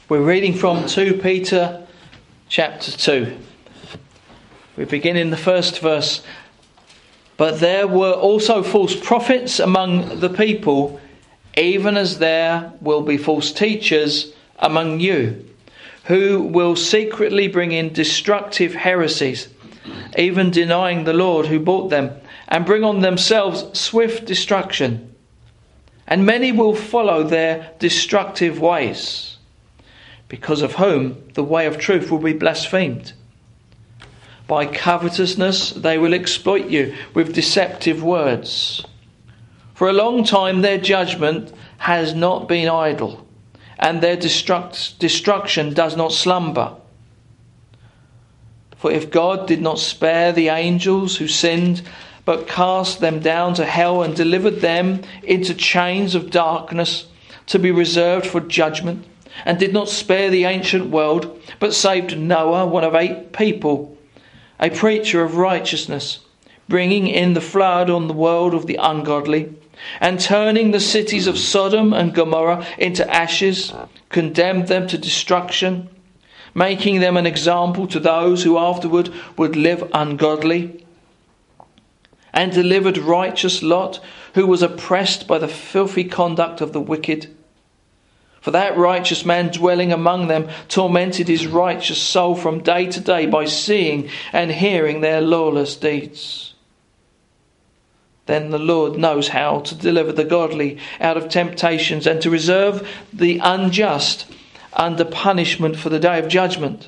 We're reading from 2 Peter chapter 2. We begin in the first verse. But there were also false prophets among the people, even as there will be false teachers among you, who will secretly bring in destructive heresies, even denying the Lord who bought them, and bring on themselves swift destruction. And many will follow their destructive ways, because of whom the way of truth will be blasphemed. By covetousness they will exploit you with deceptive words. For a long time their judgment has not been idle, and their destruction does not slumber. For if God did not spare the angels who sinned, but cast them down to hell and delivered them into chains of darkness to be reserved for judgment, and did not spare the ancient world, but saved Noah, one of 8 people, a preacher of righteousness, bringing in the flood on the world of the ungodly, and turning the cities of Sodom and Gomorrah into ashes, condemned them to destruction, making them an example to those who afterward would live ungodly, and delivered righteous Lot, who was oppressed by the filthy conduct of the wicked. For that righteous man dwelling among them tormented his righteous soul from day to day by seeing and hearing their lawless deeds. Then the Lord knows how to deliver the godly out of temptations, and to reserve the unjust under punishment for the day of judgment,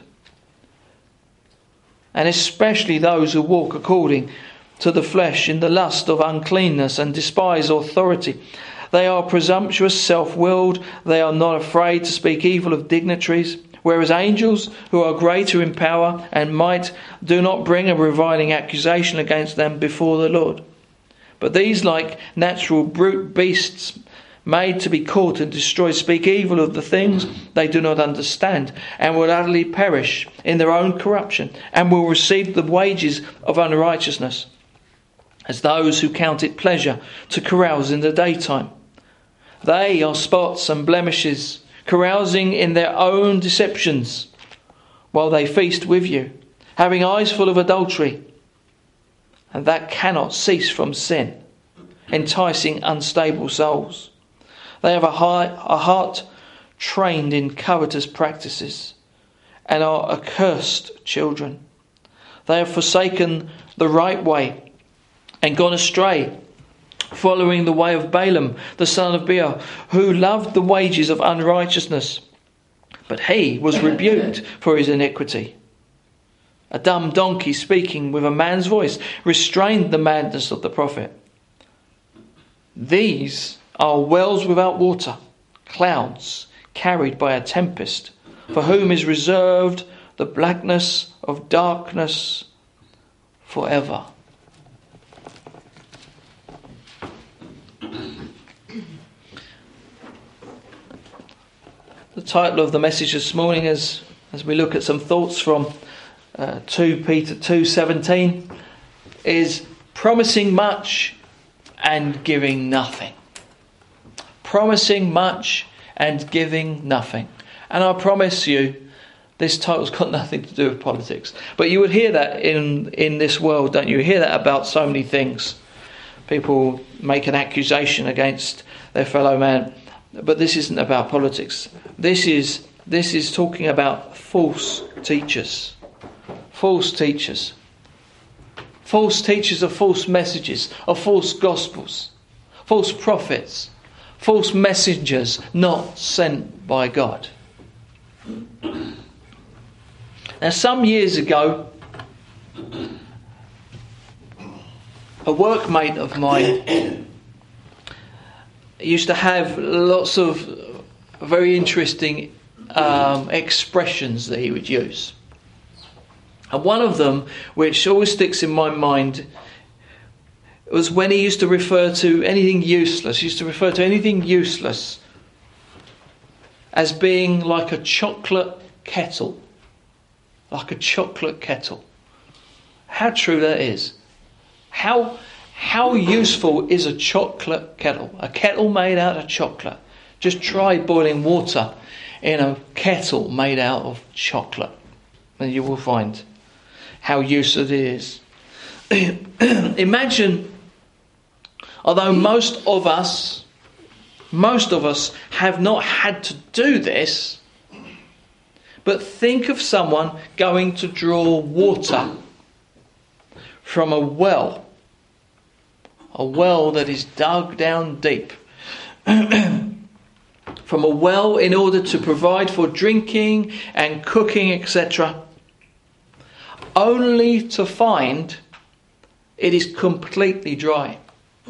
and especially those who walk according to the flesh in the lust of uncleanness and despise authority. They are presumptuous, self-willed. They are not afraid to speak evil of dignitaries, whereas angels, who are greater in power and might, do not bring a reviling accusation against them before the Lord. But these, like natural brute beasts made to be caught and destroyed, speak evil of the things they do not understand, and will utterly perish in their own corruption, and will receive the wages of unrighteousness, as those who count it pleasure to carouse in the daytime. They are spots and blemishes, carousing in their own deceptions, while they feast with you, having eyes full of adultery, and that cannot cease from sin, enticing unstable souls. They have a heart trained in covetous practices, and are accursed children. They have forsaken the right way and gone astray, following the way of Balaam, the son of Beor, who loved the wages of unrighteousness, but he was rebuked for his iniquity. A dumb donkey speaking with a man's voice restrained the madness of the prophet. These are wells without water, clouds carried by a tempest, for whom is reserved the blackness of darkness forever. The title of the message this morning, as we look at some thoughts from 2 Peter 2:17, is promising much and giving nothing. Promising much and giving nothing. And I promise you, this title's got nothing to do with politics. But you would hear that in this world, don't you? You hear that about so many things. People make an accusation against their fellow man. But this isn't about politics. This is talking about false teachers. False teachers. False teachers of false messages, of false gospels. False prophets. False messengers not sent by God. Now, some years ago, a workmate of mine used to have lots of very interesting expressions that he would use. And one of them, which always sticks in my mind, was when he used to refer to anything useless. He used to refer to anything useless as being like a chocolate kettle. Like a chocolate kettle. How true that is. How useful is a chocolate kettle? A kettle made out of chocolate. Just try boiling water in a kettle made out of chocolate. And you will find how useful it is. Imagine, although most of us have not had to do this, but think of someone going to draw water from a well that is dug down deep, from a well in order to provide for drinking and cooking, etc., only to find it is completely dry,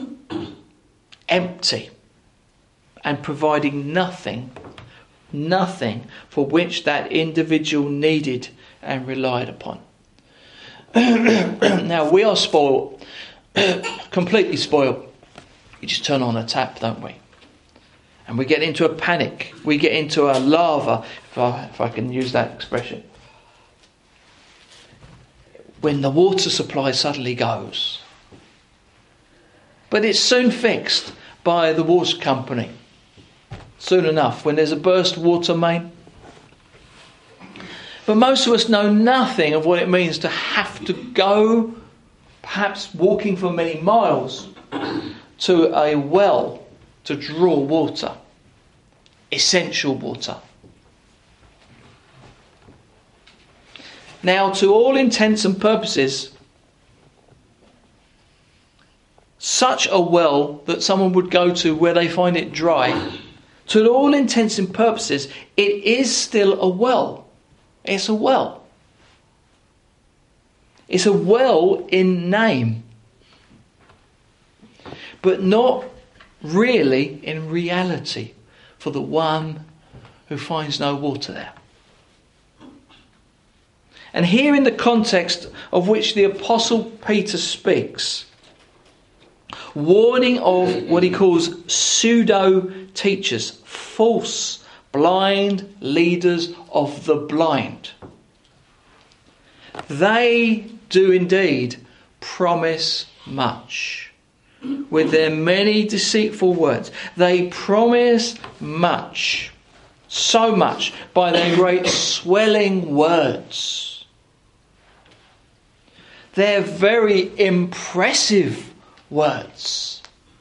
empty, and providing nothing for which that individual needed and relied upon. Now, we are spoiled, completely spoiled. We just turn on a tap, don't we? And we get into a panic. We get into a lava, if I can use that expression, when the water supply suddenly goes. But it's soon fixed by the water company. Soon enough, when there's a burst water main. But most of us know nothing of what it means to have to go, perhaps walking for many miles, to a well to draw water. Essential water. Now, to all intents and purposes, such a well that someone would go to where they find it dry, to all intents and purposes, it is still a well. It's a well. It's a well in name, but not really in reality for the one who finds no water there. And here, in the context of which the Apostle Peter speaks, warning of what he calls pseudo-teachers, false, blind leaders of the blind. They do indeed promise much. With their many deceitful words, they promise much, so much, by their great swelling words. They're very impressive words.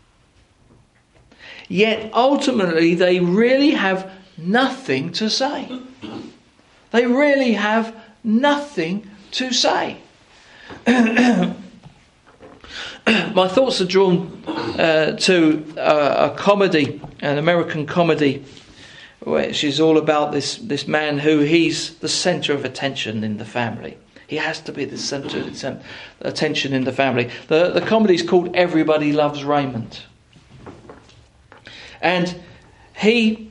Yet ultimately they really have nothing to say. They really have nothing to say. My thoughts are drawn to a comedy, an American comedy, which is all about this man who he's the centre of attention in the family. He has to be the centre of attention in the family. The comedy is called Everybody Loves Raymond. And he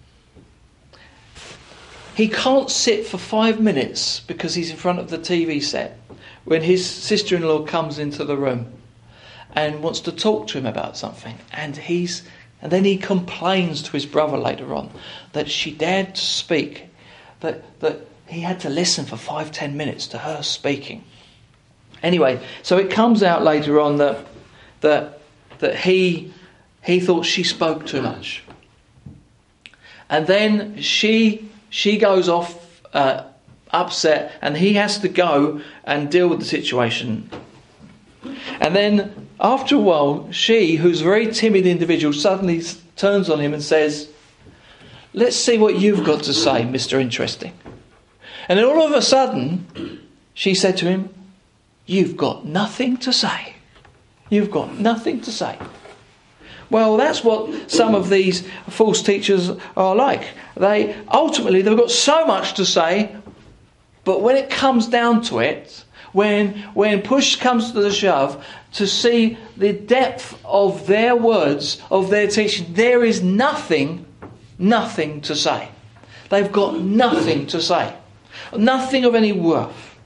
can't sit for 5 minutes because he's in front of the TV set when his sister-in-law comes into the room and wants to talk to him about something. And then he complains to his brother later on that she dared to speak, that he had to listen for 5-10 minutes to her speaking. Anyway, so it comes out later on that he thought she spoke too much. And then she goes off upset, and he has to go and deal with the situation. And then after a while, she, who's a very timid individual, suddenly turns on him and says, "Let's see what you've got to say, Mr. Interesting." And then all of a sudden, she said to him, "You've got nothing to say. You've got nothing to say." Well, that's what some of these false teachers are like. They've got so much to say, but when it comes down to it, when push comes to the shove, to see the depth of their words, of their teaching, there is nothing to say. They've got nothing to say. Nothing of any worth.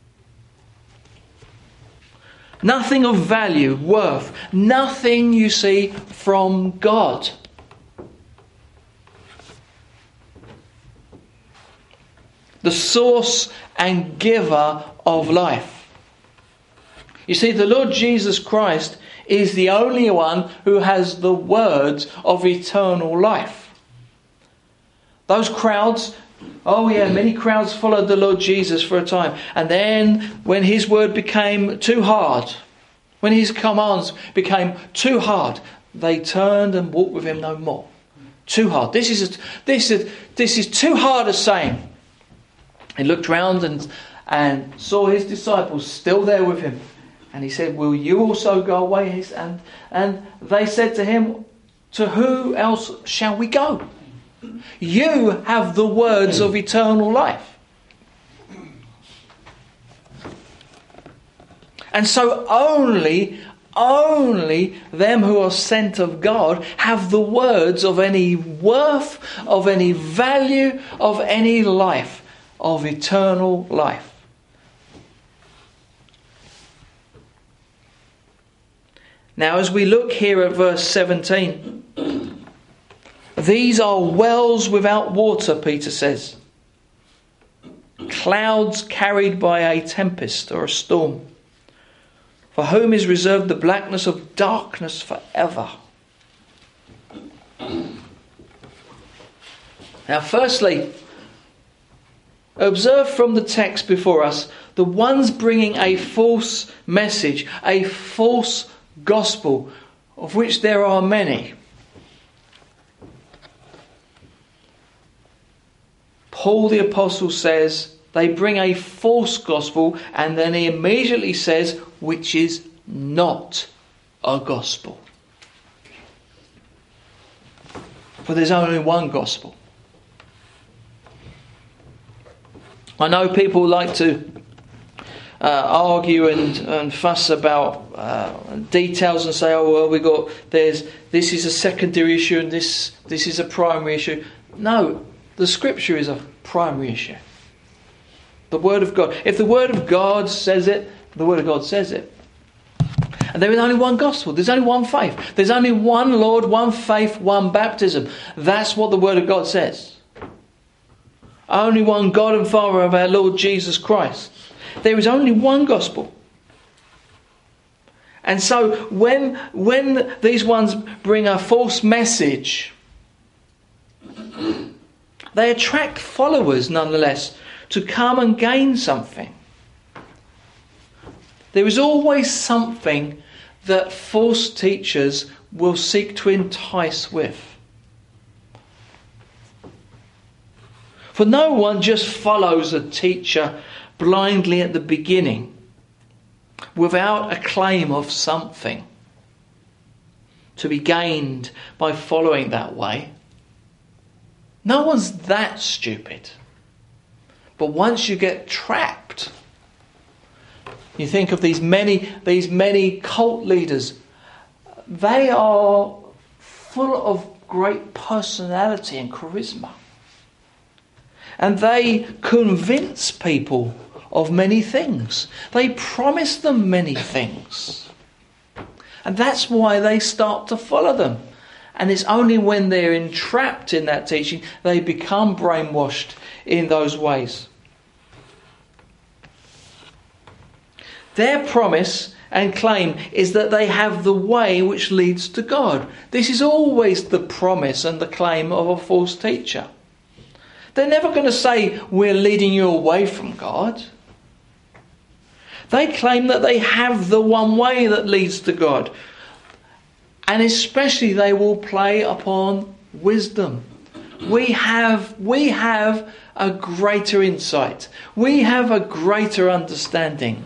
Nothing of value, worth. Nothing, you see, from God. The source and giver of life. You see, the Lord Jesus Christ is the only one who has the words of eternal life. Those crowds Oh yeah, many crowds followed the Lord Jesus for a time. And then when his word became too hard, when his commands became too hard, they turned and walked with him no more. Too hard. This is too hard a saying. He looked round and saw his disciples still there with him. And he said, will you also go away? And they said to him, to who else shall we go? You have the words of eternal life. And so only them who are sent of God have the words of any worth, of any value, of any life, of eternal life. Now as we look here at verse 17, these are wells without water, Peter says. Clouds carried by a tempest or a storm. For whom is reserved the blackness of darkness forever. Now firstly, observe from the text before us, the ones bringing a false message, a false gospel, of which there are many. Paul the Apostle says they bring a false gospel, and then he immediately says, which is not a gospel. For there's only one gospel. I know people like to argue and fuss about details and say, oh well, this is a secondary issue and this is a primary issue. No, the Scripture is a primary issue. The Word of God. If the Word of God says it, the Word of God says it. And there is only one gospel. There's only one faith. There's only one Lord, one faith, one baptism. That's what the Word of God says. Only one God and Father of our Lord Jesus Christ. There is only one gospel. And so when these ones bring a false message, they attract followers nonetheless to come and gain something. There is always something that false teachers will seek to entice with. For no one just follows a teacher blindly at the beginning without a claim of something to be gained by following that way. No one's that stupid. But once you get trapped, you think of these many cult leaders. They are full of great personality and charisma. And they convince people of many things. They promise them many things. And that's why they start to follow them. And it's only when they're entrapped in that teaching they become brainwashed in those ways. Their promise and claim is that they have the way which leads to God. This is always the promise and the claim of a false teacher. They're never going to say, we're leading you away from God. They claim that they have the one way that leads to God. And especially they will play upon wisdom. We have a greater insight. We have a greater understanding.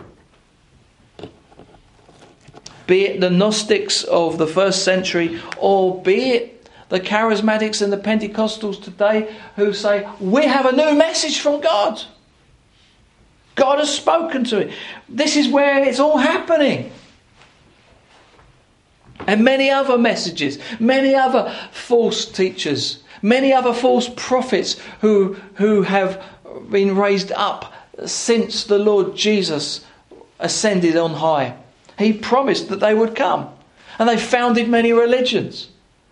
Be it the Gnostics of the first century, or be it the Charismatics and the Pentecostals today who say, we have a new message from God. God has spoken to it. This is where it's all happening. And many other messages, many other false teachers, many other false prophets who have been raised up since the Lord Jesus ascended on high. He promised that they would come. And they founded many religions.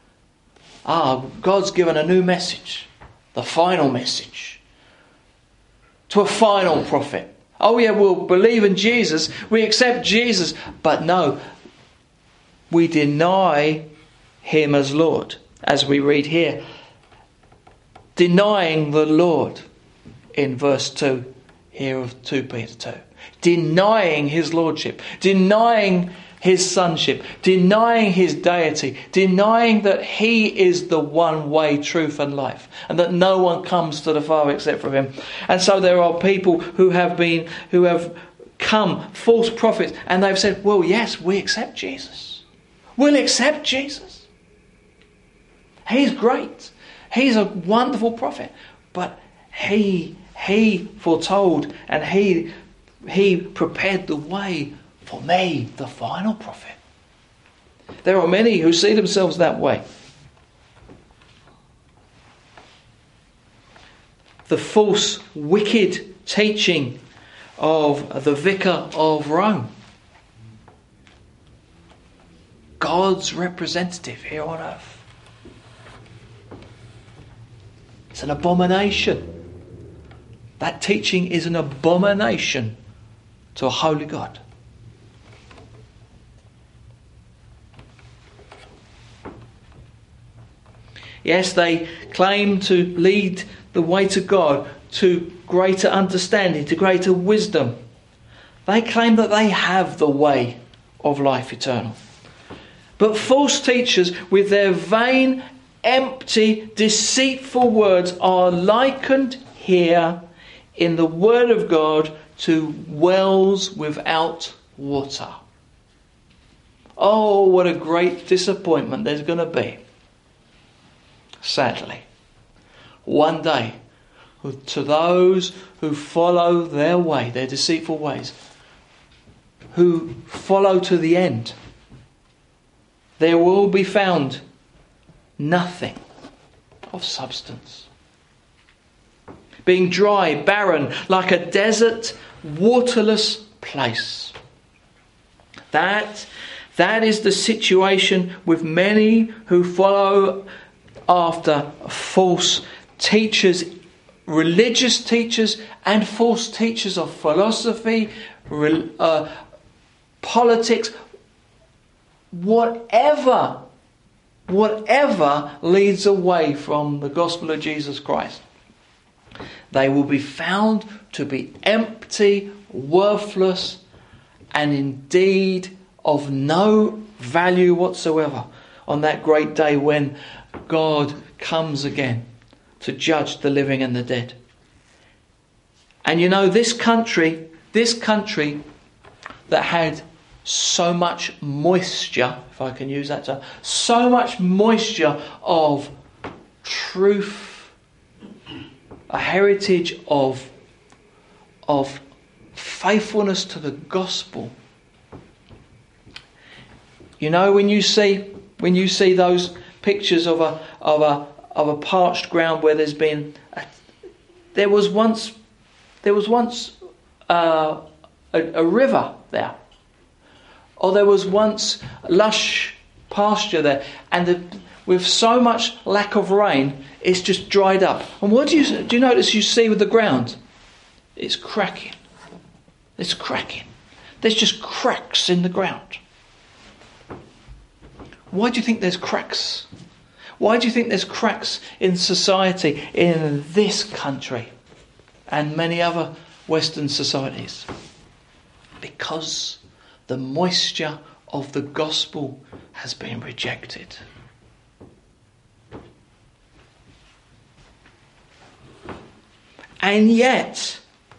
God's given a new message. The final message. To a final prophet. Oh yeah, we'll believe in Jesus. We accept Jesus. But no, we deny him as Lord. As we read here. denying the Lord in verse 2 here of 2 Peter 2. Denying his lordship, denying his sonship, denying his deity, denying that he is the one way, truth and life, and that no one comes to the Father except for him. And so there are people who have come, false prophets, and they've said, well, yes, we accept Jesus. We'll accept Jesus. He's great. He's a wonderful prophet. But he foretold and he prepared the way for me, the final prophet. There are many who see themselves that way. The false, wicked teaching of the Vicar of Rome, God's representative here on earth. It's an abomination. That teaching is an abomination to a holy God. Yes, they claim to lead the way to God, to greater understanding, to greater wisdom. They claim that they have the way of life eternal. But false teachers, with their vain, empty, deceitful words, are likened here in the Word of God to wells without water. Oh, what a great disappointment there's going to be, sadly, one day, to those who follow their way, their deceitful ways, who follow to the end. There will be found nothing of substance. Being dry, barren, like a desert, waterless place. That is the situation with many who follow after false teachers, religious teachers, and false teachers of philosophy, politics, whatever leads away from the gospel of Jesus Christ. They will be found to be empty, worthless, and indeed of no value whatsoever on that great day when God comes again to judge the living and the dead. And you know, this country that had so much moisture, if I can use that term, so much moisture of truth, a heritage of faithfulness to the gospel. You know, when you see those pictures of a parched ground where there was once a river there, or there was once lush pasture there, and with so much lack of rain, it's just dried up. And what do you notice you see with the ground? It's cracking. It's cracking. There's just cracks in the ground. Why do you think there's cracks? Why do you think there's cracks in society in this country and many other Western societies? Because the moisture of the gospel has been rejected. And yet,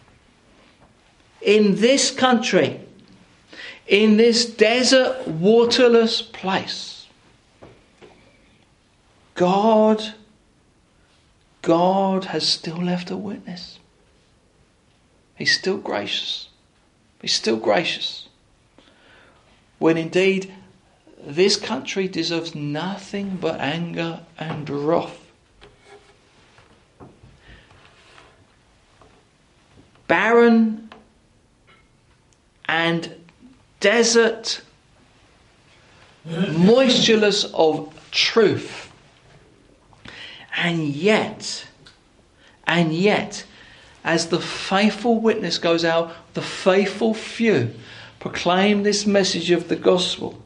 in this country, in this desert, waterless place, God has still left a witness. He's still gracious. He's still gracious. When indeed, this country deserves nothing but anger and wrath. Barren and desert, moistureless of truth. And yet, as the faithful witness goes out, the faithful few proclaim this message of the gospel.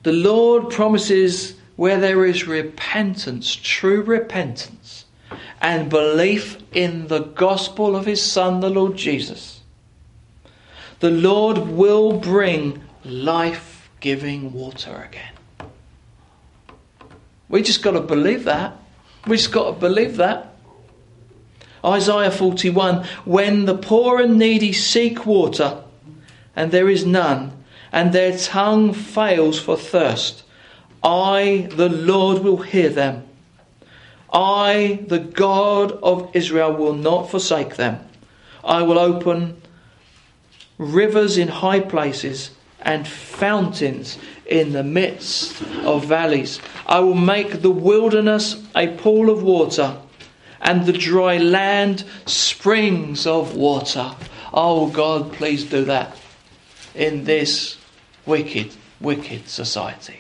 The Lord promises where there is repentance, true repentance, and belief in the gospel of his Son, the Lord Jesus, the Lord will bring life-giving water again. We just got to believe that. We just got to believe that. Isaiah 41, when the poor and needy seek water, and there is none, and their tongue fails for thirst, I, the Lord, will hear them. I, the God of Israel, will not forsake them. I will open rivers in high places and fountains in the midst of valleys. I will make the wilderness a pool of water, and the dry land springs of water. Oh God, please do that in this wicked, wicked society.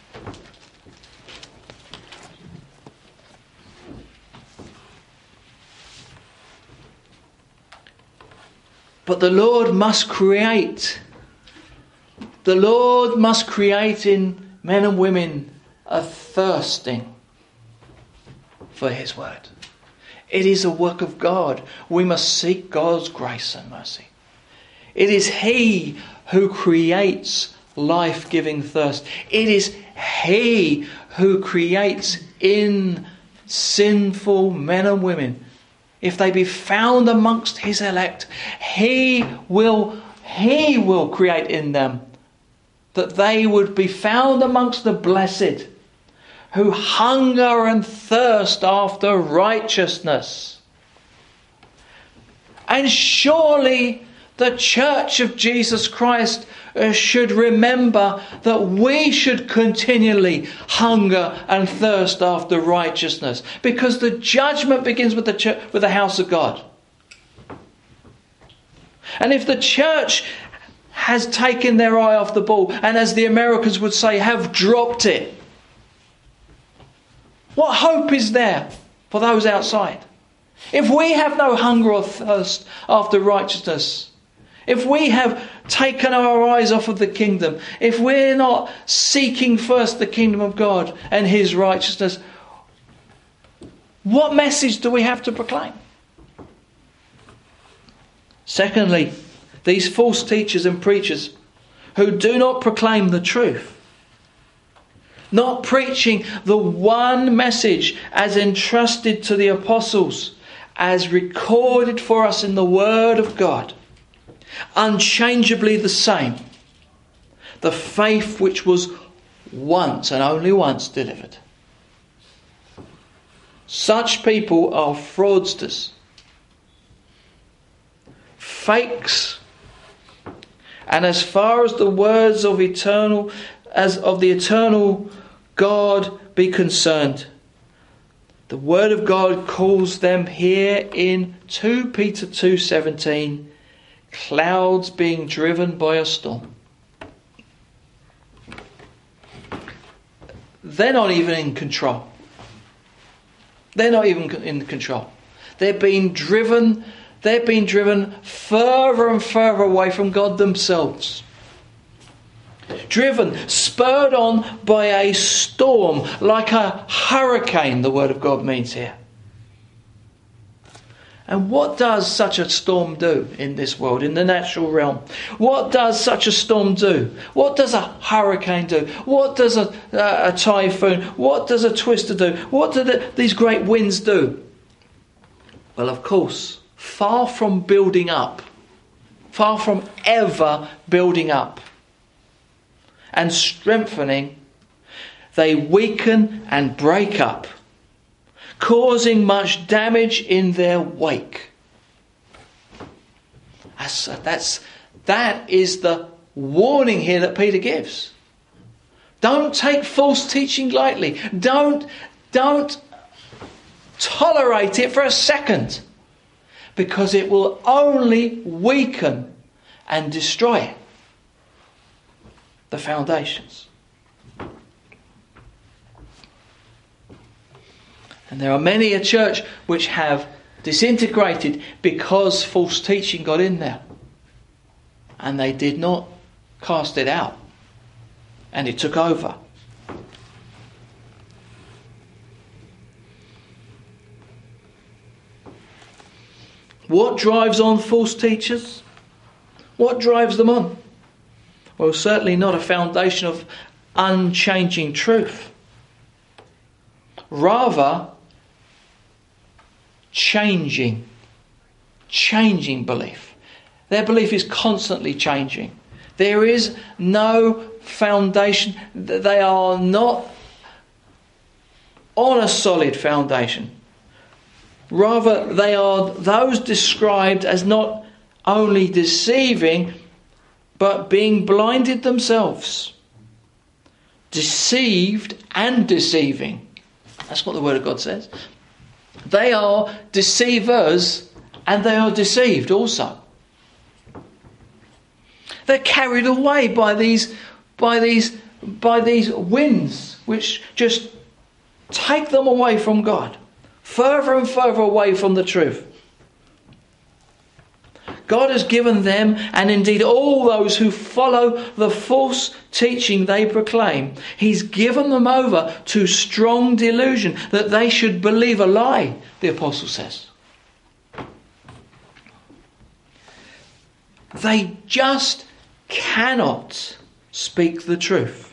But the Lord must create. The Lord must create in men and women a thirsting for his word. It is a work of God. We must seek God's grace and mercy. It is he who creates life-giving thirst. It is he who creates in sinful men and women. If they be found amongst his elect, he will create in them that they would be found amongst the blessed, who hunger and thirst after righteousness. And surely the Church of Jesus Christ should remember that we should continually hunger and thirst after righteousness, because the judgment begins with the house of God. And if the church has taken their eye off the ball, and as the Americans would say, have dropped it, what hope is there for those outside? If we have no hunger or thirst after righteousness, if we have taken our eyes off of the kingdom, if we're not seeking first the kingdom of God and his righteousness, what message do we have to proclaim? Secondly, these false teachers and preachers who do not proclaim the truth, not preaching the one message as entrusted to the apostles, as recorded for us in the Word of God, unchangeably the same, the faith which was once and only once delivered. Such people are fraudsters, fakes, and as far as the words of the eternal God be concerned, the Word of God calls them here in 2 Peter 2:17, clouds being driven by a storm. They're not even in control. They're not even in control. They're being driven further and further away from God themselves. Driven, spurred on by a storm, like a hurricane, the Word of God means here. And what does such a storm do in this world, in the natural realm? What does such a storm do? What does a hurricane do? What does a typhoon? What does a twister do? What do these great winds do? Well, of course, far from building up, far from ever building up and strengthening, they weaken and break up, causing much damage in their wake. That is the warning here that Peter gives. Don't take false teaching lightly. Don't tolerate it for a second, because it will only weaken and destroy the foundations. And there are many a church which have disintegrated because false teaching got in there, and they did not cast it out. and it took over. What drives on false teachers? What drives them on? Well, certainly not a foundation of unchanging truth. Rather, changing belief. Their belief is constantly changing. There is no foundation. They are not on a solid foundation. Rather, they are those described as not only deceiving, but being blinded themselves. Deceived and deceiving. That's what the Word of God says. They are deceivers and they are deceived also. They're carried away by these winds which just take them away from God. Further and further away from the truth. God has given them, and indeed all those who follow the false teaching they proclaim, He's given them over to strong delusion that they should believe a lie, the apostle says. They just cannot speak the truth.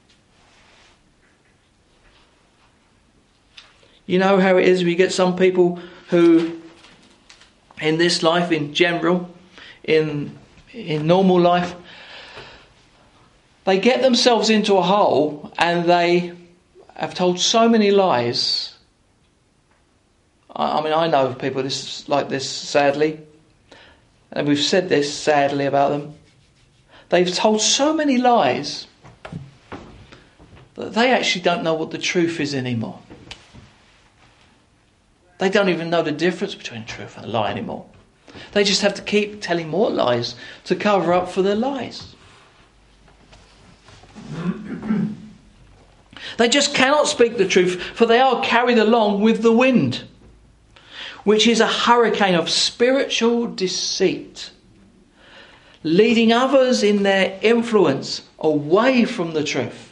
You know how it is, we get some people who, in this life in general, in normal life, they get themselves into a hole and they have told so many lies. I mean, I know of people like this, sadly, and we've said this sadly about them. They've told so many lies that they actually don't know what the truth is anymore. They don't even know the difference between truth and a lie anymore. They just have to keep telling more lies to cover up for their lies. They just cannot speak the truth, for they are carried along with the wind, which is a hurricane of spiritual deceit, leading others in their influence away from the truth.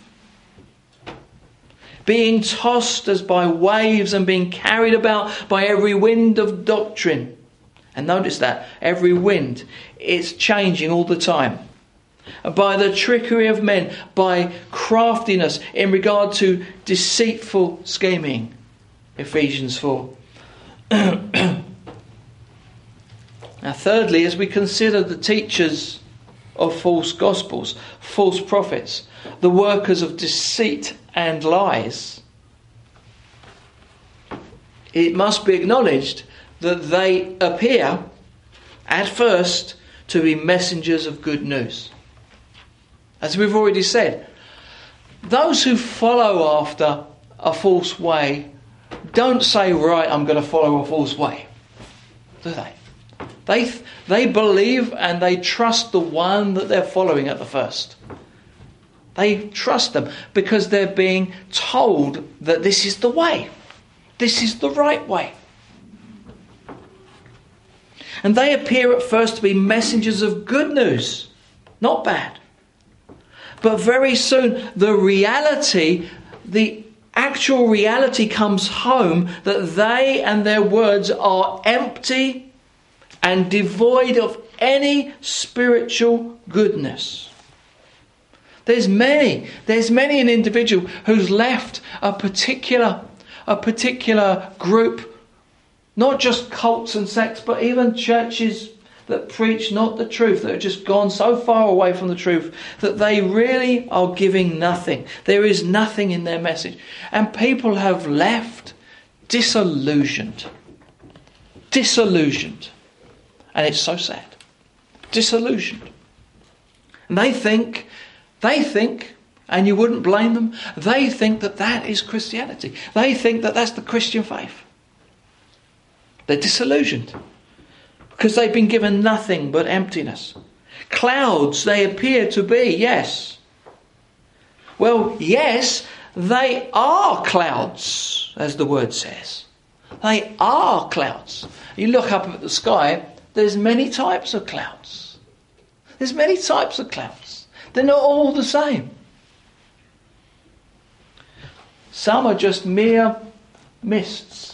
Being tossed as by waves and being carried about by every wind of doctrine. And notice that, every wind is changing all the time. By the trickery of men, by craftiness in regard to deceitful scheming. Ephesians 4. Now thirdly, as we consider the teachers of false gospels, false prophets, the workers of deceit and lies, it must be acknowledged that they appear at first to be messengers of good news. As we've already said, those who follow after a false way don't say, right, I'm going to follow a false way, do they? They believe and they trust the one that they're following at the first. They trust them because they're being told that this is the way. This is the right way. And they appear at first to be messengers of good news, not bad. But very soon the actual reality comes home that they and their words are empty and devoid of any spiritual goodness. There's many an individual who's left a particular group, not just cults and sects, but even churches that preach not the truth, that have just gone so far away from the truth that they really are giving nothing. There is nothing in their message. And people have left disillusioned. And it's so sad. Disillusioned. And they think, and you wouldn't blame them, they think that is Christianity. They think that that's the Christian faith. They're disillusioned because they've been given nothing but emptiness. Clouds they appear to be, yes. Well, yes, they are clouds, as the word says. They are clouds. You look up at the sky, there's many types of clouds. They're not all the same. Some are just mere mists.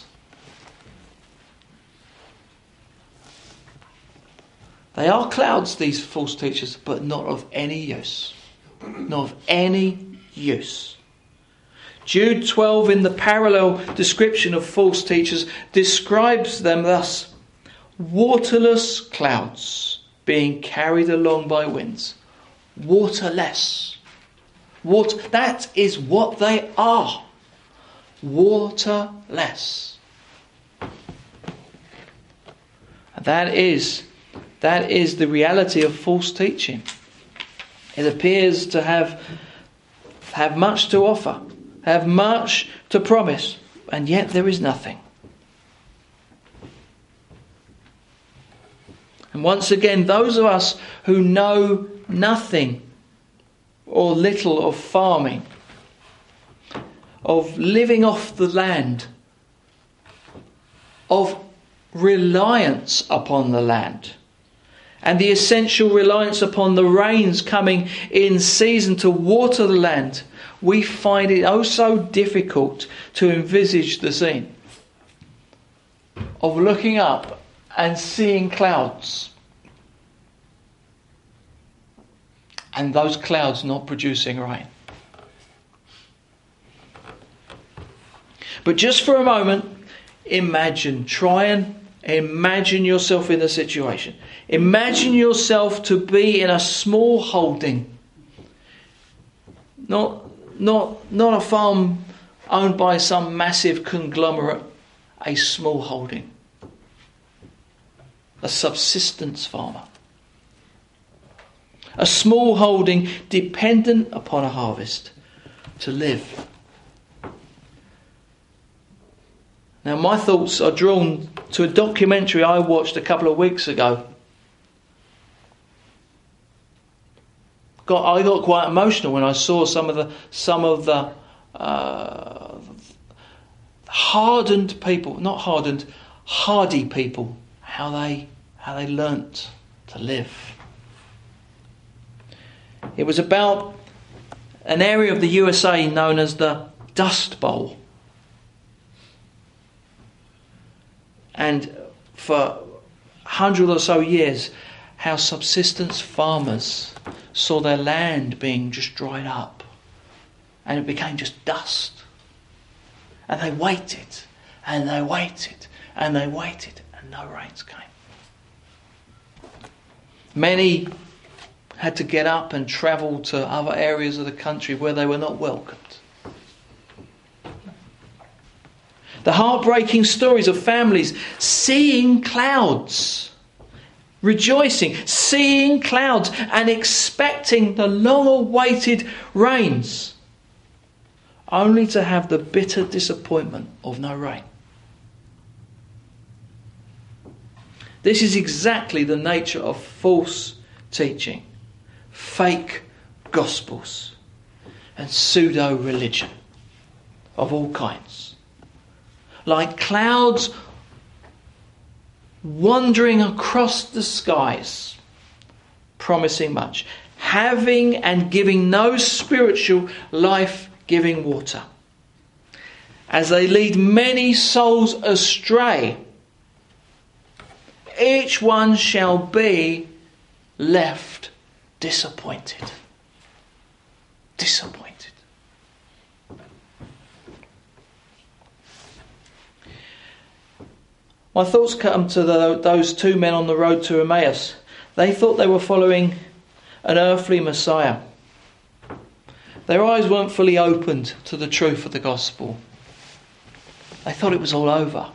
They are clouds, these false teachers, but not of any use. Not of any use. Jude 12, in the parallel description of false teachers, describes them thus: waterless clouds being carried along by winds. Waterless. That is what they are. Waterless. And that is the reality of false teaching. It appears to have much to offer, have much to promise, and yet there is nothing. And once again, those of us who know nothing or little of farming, of living off the land, of reliance upon the land, and the essential reliance upon the rains coming in season to water the land, we find it oh so difficult to envisage the scene of looking up and seeing clouds, and those clouds not producing rain. But just for a moment, try and imagine yourself in the situation. Imagine yourself to be in a small holding. Not a farm owned by some massive conglomerate, a small holding. A subsistence farmer. A small holding dependent upon a harvest to live. Now my thoughts are drawn to a documentary I watched a couple of weeks ago. I got quite emotional when I saw some of the hardy people, how they learnt to live. It was about an area of the USA known as the Dust Bowl. And for 100 or so years, how subsistence farmers saw their land being just dried up. And it became just dust. And they waited, and they waited, and they waited, and no rains came. Many had to get up and travel to other areas of the country where they were not welcomed. The heartbreaking stories of families seeing clouds, rejoicing, seeing clouds and expecting the long-awaited rains, only to have the bitter disappointment of no rain. This is exactly the nature of false teaching, fake gospels, and pseudo-religion of all kinds. Like clouds wandering across the skies, promising much, having and giving no spiritual life-giving water. As they lead many souls astray, each one shall be left disappointed. Disappointed. My thoughts come to those two men on the road to Emmaus. They thought they were following an earthly Messiah. Their eyes weren't fully opened to the truth of the gospel. They thought it was all over.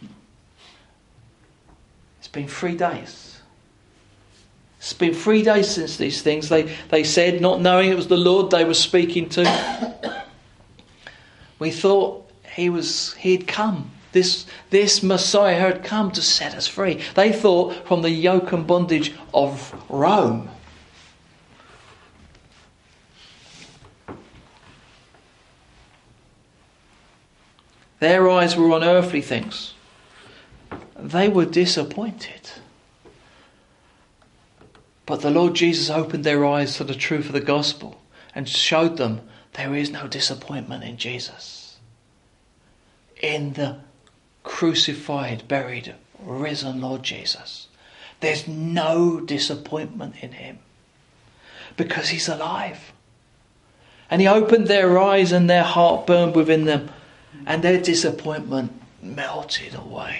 It's been 3 days. It's been 3 days since these things. They said, not knowing it was the Lord they were speaking to. We thought he'd come. This Messiah had come to set us free. They thought from the yoke and bondage of Rome. Their eyes were on earthly things. They were disappointed. But the Lord Jesus opened their eyes to the truth of the gospel and showed them there is no disappointment in Jesus. in the crucified, buried, risen Lord Jesus. There's no disappointment in him because he's alive. And he opened their eyes and their heart burned within them and their disappointment melted away.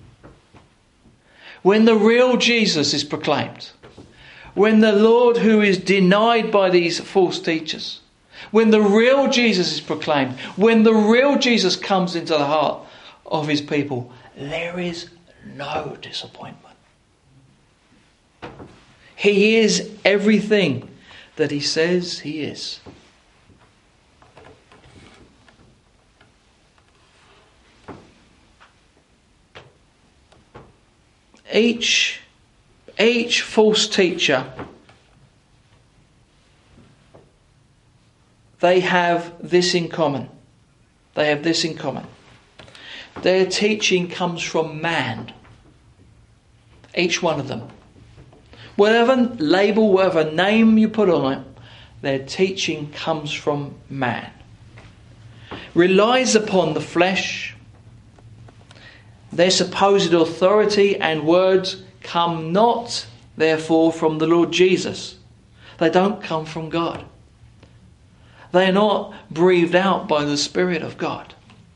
When the real Jesus is proclaimed, when the Lord who is denied by these false teachers, when the real Jesus is proclaimed, when the real Jesus comes into the heart of his people, there is no disappointment. He is everything that he says he is. Each false teacher, they have this in common. Their teaching comes from man. Each one of them. Whatever label, whatever name you put on it, their teaching comes from man. Relies upon the flesh. Their supposed authority and words come not, therefore, from the Lord Jesus. They don't come from God. They are not breathed out by the Spirit of God.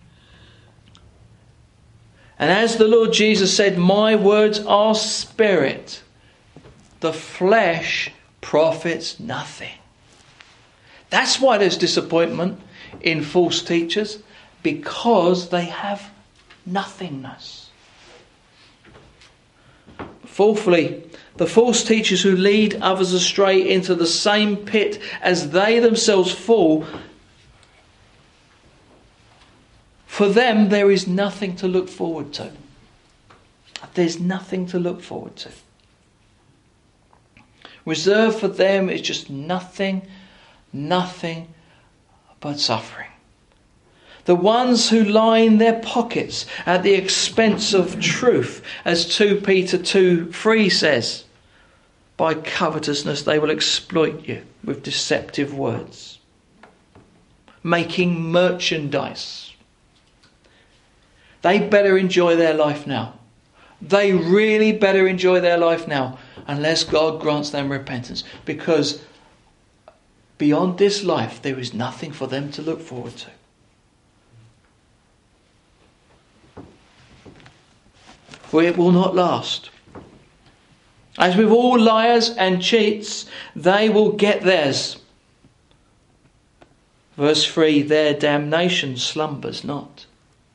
And as the Lord Jesus said, my words are spirit. The flesh profits nothing. That's why there's disappointment in false teachers, because they have nothingness. Fourthly, the false teachers who lead others astray into the same pit as they themselves fall, for them there is nothing to look forward to. There's nothing to look forward to. Reserved for them is just nothing but suffering. The ones who line their pockets at the expense of truth, as 2 Peter 2:3 says, by covetousness they will exploit you with deceptive words, making merchandise. They better enjoy their life now. They really better enjoy their life now, unless God grants them repentance, because beyond this life there is nothing for them to look forward to. For it will not last. As with all liars and cheats, they will get theirs. Verse 3, their damnation slumbers not.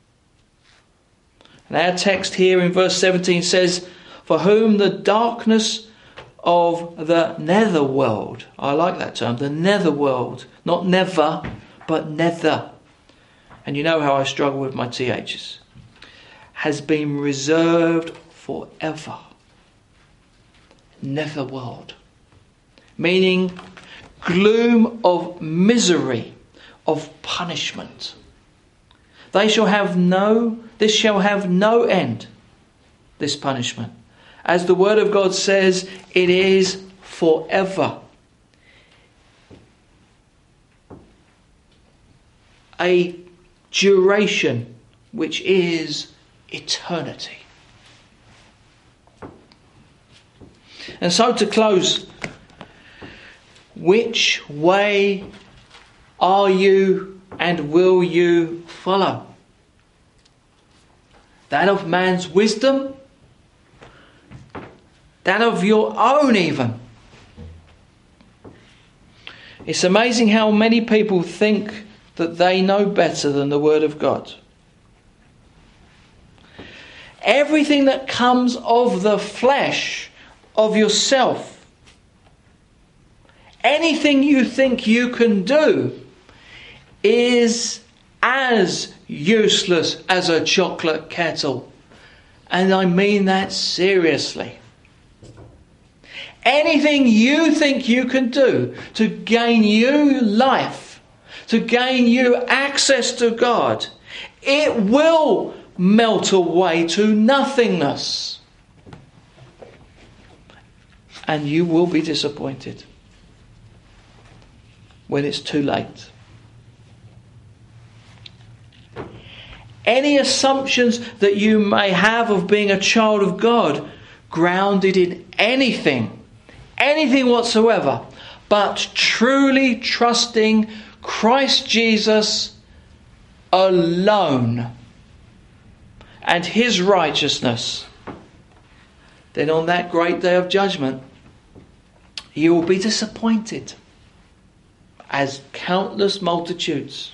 And our text here in verse 17 says, for whom the darkness of the netherworld, I like that term, the netherworld, not never, but nether. And you know how I struggle with my THs. Has been reserved forever. Netherworld. Meaning gloom of misery, of punishment. This shall have no end, this punishment. As the word of God says, it is forever. A duration which is eternity. And so to close, which way are you and will you follow? That of man's wisdom? That of your own even? It's amazing how many people think that they know better than the Word of God. Everything that comes of the flesh, of yourself, anything you think you can do is as useless as a chocolate kettle. And I mean that seriously. Anything you think you can do to gain you life, to gain you access to God, it will melt away to nothingness. And you will be disappointed when it's too late. any assumptions that you may have of being a child of God, grounded in anything whatsoever, but truly trusting Christ Jesus alone and his righteousness, then on that great day of judgment, you will be disappointed, as countless multitudes,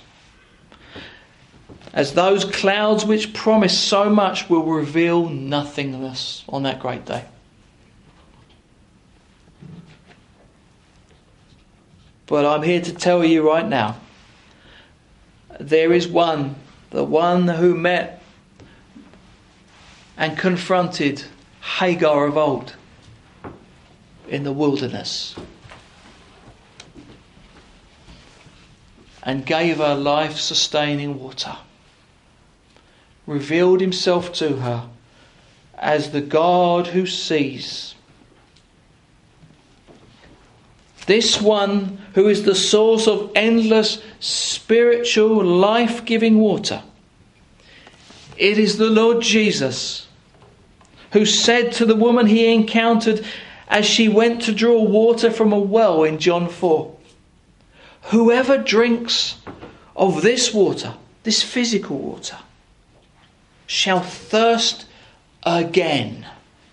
as those clouds which promise so much will reveal nothingness on that great day. But I'm here to tell you right now, there is one, the one who met and confronted Hagar of old in the wilderness and gave her life-sustaining water, revealed himself to her as the God who sees. This one who is the source of endless spiritual life-giving water. It is the Lord Jesus who said to the woman he encountered as she went to draw water from a well in John 4, "Whoever drinks of this water, this physical water, shall thirst again.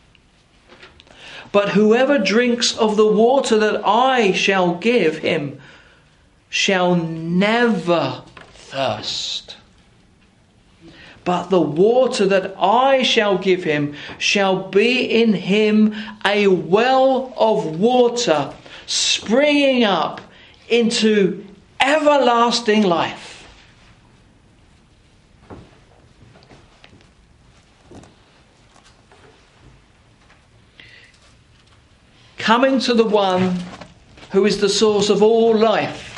But whoever drinks of the water that I shall give him shall never thirst. But the water that I shall give him shall be in him a well of water springing up into everlasting life." Coming to the one who is the source of all life,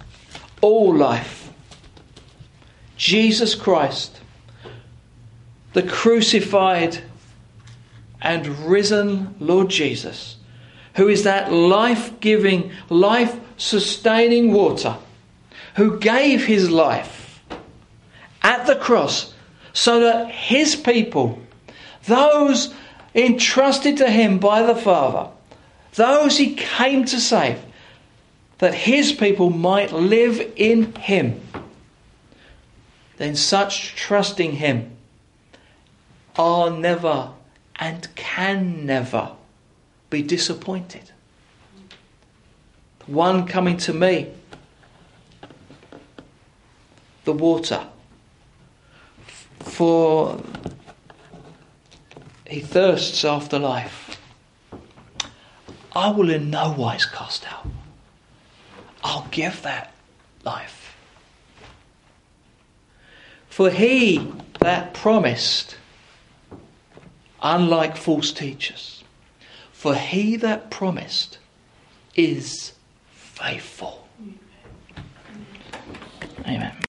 Jesus Christ, the crucified and risen Lord Jesus, who is that life-giving, life-sustaining water, who gave his life at the cross so that his people, those entrusted to him by the Father, those he came to save, that his people might live in him, then such trusting him are never and can never be disappointed. The one coming to me, the water, for he thirsts after life, I will in no wise cast out. I'll give that life. For he that promised, unlike false teachers, for he that promised is faithful. Amen.